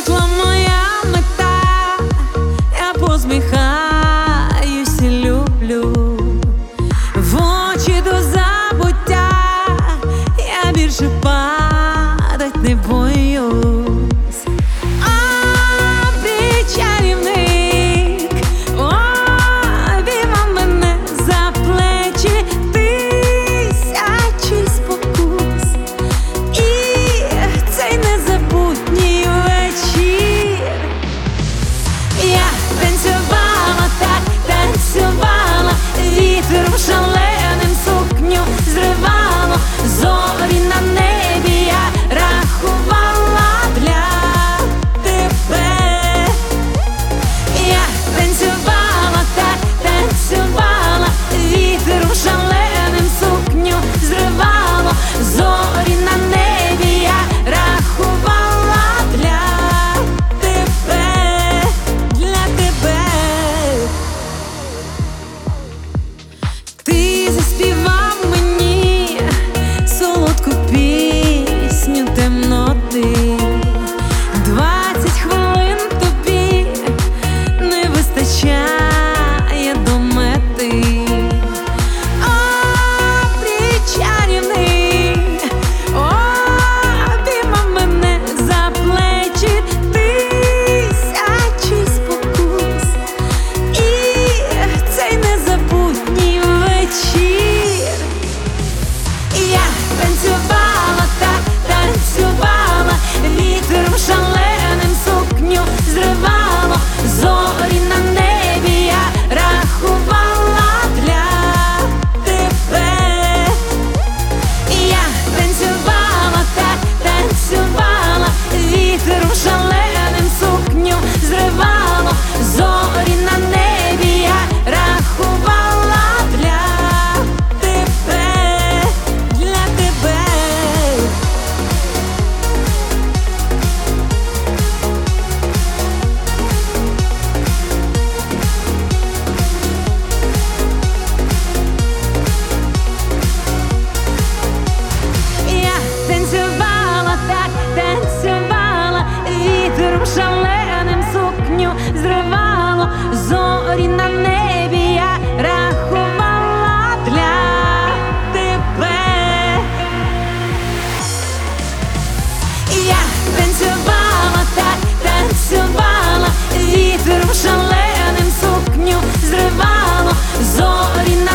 вийшла моя мета, я посміхаюсь і люблю. В очі до забуття я більше падать не боюсь. Шаленим сукню зривало, зорі на небі я рахувала для тебе. Я танцювала, так танцювала, вітром шаленим сукню зривало, зорі на небі я рахувала для тебе, для тебе. Ти заспівав мені солодку пісню темноти. 20 хвилин тобі не вистачає до мети. О, причарівний, обіймав мене за плечі, тисячі спокус і цей незабутній вечір. Я танцювала, так танцювала, вітром шаленим сукню зривало, зорі на небі я рахувала для тебе. Я танцювала, так танцювала, вітром шаленим сукню зривало, зорі на небі я рахувала для тебе, для тебе. Я танцювала, так танцювала, вітром шаленим сукню зривало, зорі на небі я рахувала для тебе. Я танцювала, так танцювала, вітром шаленим сукню зривало, зорі на